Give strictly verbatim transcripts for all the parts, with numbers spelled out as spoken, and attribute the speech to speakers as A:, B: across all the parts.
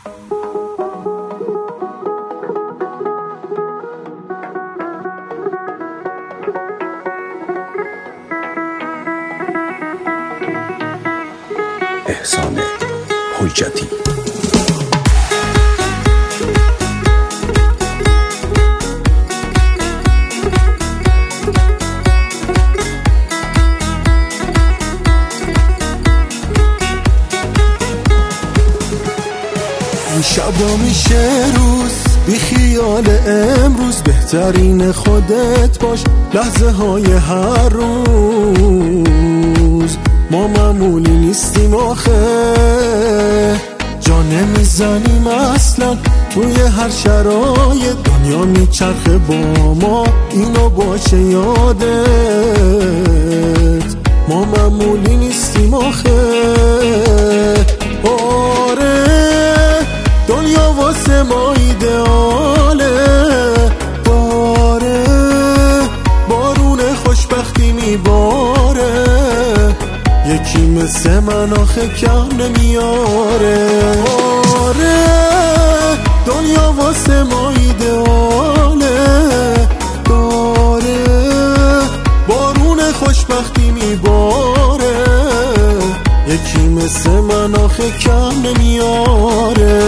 A: احسان حجتی.
B: این شبا میشه روز بی خیال امروز، بهترین خودت باش لحظه های هر روز. ما معمولی نیستیم آخه، جا نمیزنیم اصلا توی هر شرایط. دنیا میچرخه با ما، اینو باشه یادت. ما معمولی نیستیم آخه. آره دنیا واسه ما ایدئاله، باره بارون خوشبختی میباره. یکی مثل من آخه کم نمیاره. آره دنیا واسه ما ایدئاله، داره بارون خوشبختی میباره. یکی مثل من آخه کم نمیاره.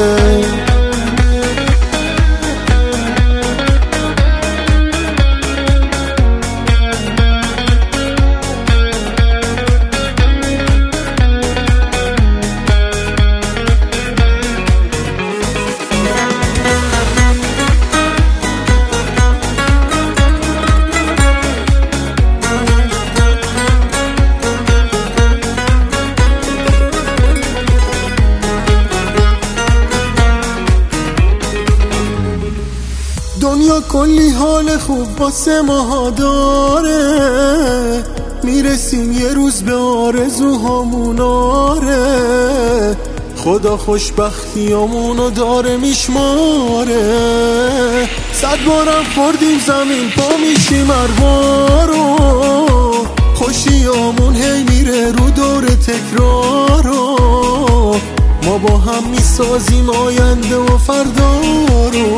B: دنیا کلی حال خوب واسه ماها داره، میرسیم یه روز به آرزوهامون. آره خدا خوشبختیامونو داره میشماره. صد بارم خوردیم زمین پا میشیم هر بارو، خوشیامون هی میره رو دور تکرارو. ما با هم میسازیم آینده و فردا رو.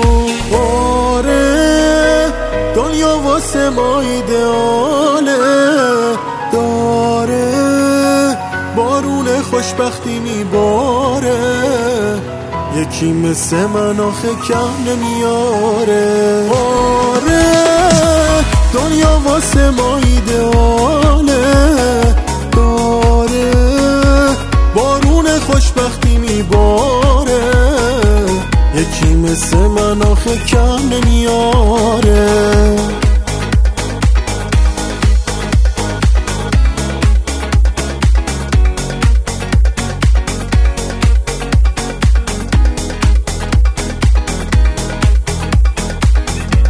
B: آره دنیا واسه ما ایدئاله، داره بارون خوشبختی میباره. یکی مثل من آخه کم نمیاره. آره دنیا واسه ما ایدئاله، داره بارون خوشبختی میباره. یکی مثل من آخه کم نمیاره.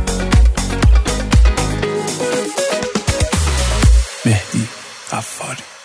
A: مهدی غفاری.